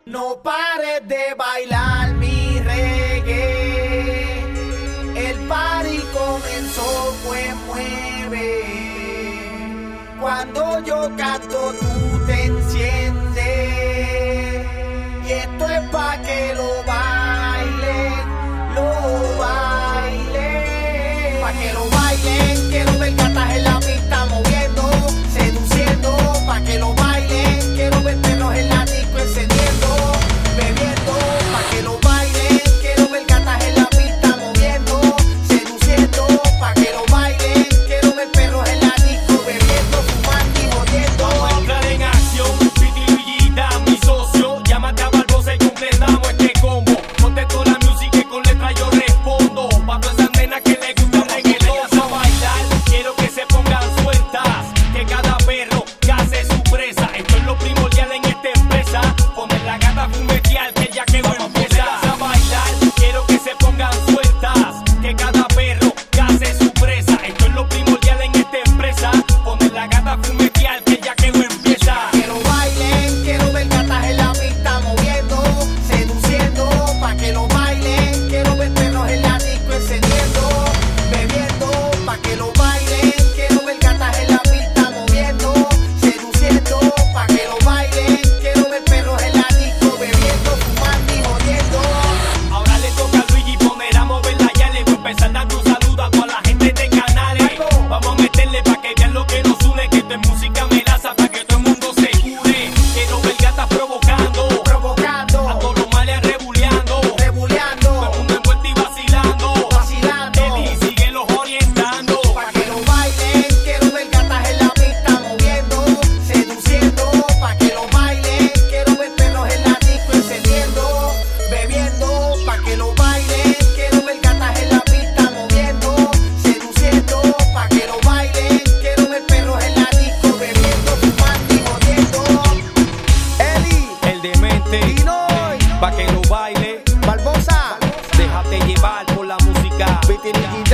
No pares de bailar mi reggae. El party comenzó, pues mueve. Cuando yo canto tú te enciendes. Y esto es pa' que lo bailen, pa' que lo bailen. Quiero ver gatas en la pista moviendo, seduciendo, pa' que lo bailen. Quiero ver perros en la disco encendiendo, bebiendo, pa' que lo bailen. Quiero ver gatas en la pista moviendo, seduciendo, pa' que lo bailen. Quiero ver perros en la disco bebiendo, fumando y jodiendo. Vamos a entrar en acción, Piti Luigita, mi socio. Llámate a Barbosa y completamos este combo. Ponte toda la música y con letra yo respondo. Pa' todas esas nenas que le gustan reggaetón a bailar, quiero que se pongan sueltas, que cada perro case su presa. Esto es lo primordial en esta empresa. Poner la gata fumetear, que ya quedó empieza a bailar. Quiero que se pongan sueltas, que cada perro case su presa. Esto es lo primordial en esta empresa. Poner la gata fumetear, que ya quedó empieza. Que lo bailen, quiero ver gatas en la pista moviendo, seduciendo, pa' que lo bailen. Quiero ver perros en la disco encendiendo, bebiendo, pa' que lo bailen. Quiero ver gatas en la pista moviendo, seduciendo, pa' que lo bailen. Quiero ver perros en la disco bebiendo, fumando y jodiendo. Ahora le toca a Luigi poner a mover la yale. Voy a empezar dando un saludo a toda la gente de canales. Vamos a meterle pa' que vean lo que nos une, que esto es música melaza pa' que todo el mundo se cure. Quiero ver gatas provocando, a todos los males rebuleando, Rebuleando, todo el mundo envuelto y vacilando. Eddie, síguelos orientando. pa' que lo bailen. Quiero ver gatas en la pista moviendo, seduciendo, pa' que lo bailen. Quiero ver perros en la disco encendiendo, bebiendo, pa' que lo bailen. Quiero ver gatas en la pista moviendo, seduciendo, pa' que lo bailen. Quiero ver perros en la disco bebiendo, fumando y jodiendo. Eli, El demente, Pinoy, pa' que lo baile. Barbosa, Déjate llevar por la música. Piti